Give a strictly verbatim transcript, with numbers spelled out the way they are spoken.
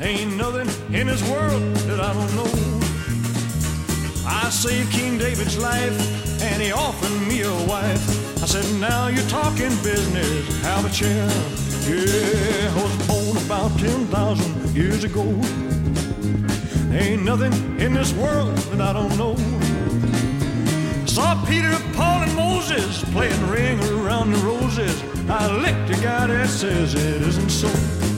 Ain't nothing in this world that I don't know. I saved King David's life, and he offered me a wife. I said, now you're talking business, have a chair. Yeah, I was born about ten thousand years ago. Ain't nothing in this world that I don't know. Saw Peter, Paul, and Moses playing ring around the roses. I licked a guy that says it isn't so.